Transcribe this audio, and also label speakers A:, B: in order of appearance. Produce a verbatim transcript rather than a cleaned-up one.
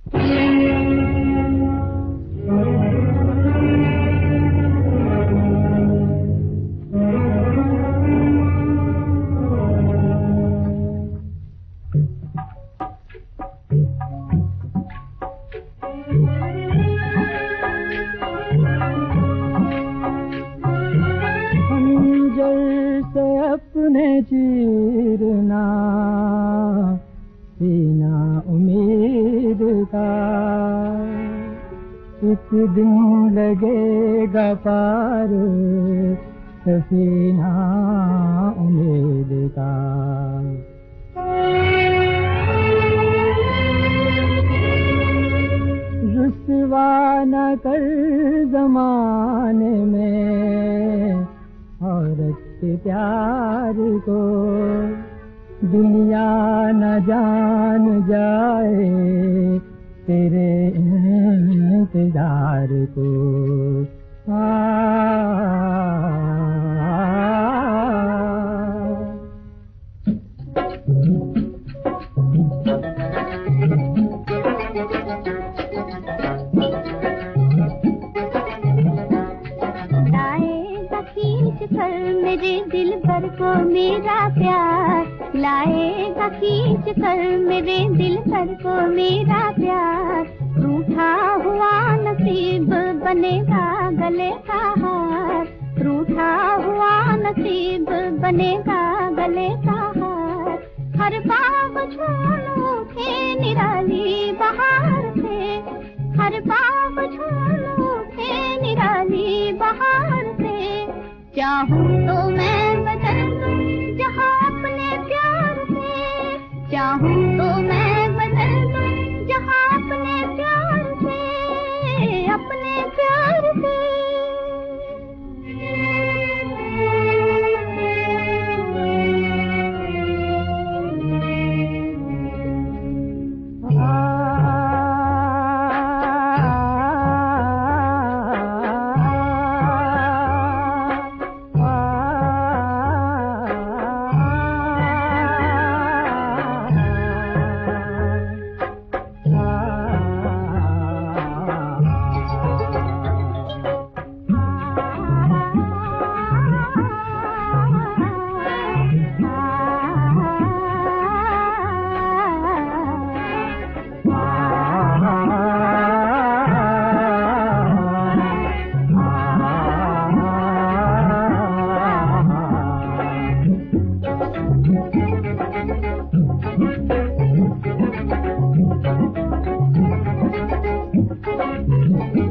A: अपने चीरना सीना उम्मीद का, एक दिन लगेगा पार सफीना उम्मीद का। रुसवा न कर ज़माने में औरत के प्यार को, दुनिया न जान जाए तेरे इंतजार को।
B: मेरे दिल भर को मेरा प्यार लाएगा खींच कर, मेरे दिल भर को मेरा प्यार। रूठा हुआ नसीब बनेगा गले का हार, रूठा हुआ नसीब बनेगा गले का हार। हर बाग झूम उठे निराली बहार से, हर बाग झूम उठे निराली बहार से। चाहूँ तो मैं बदल दूँ जहाँ अपने प्यार से, चाहूँ तो मैं बदल दूँ जहाँ अपने प्यार से, अपने प्यार से।
A: Thank you.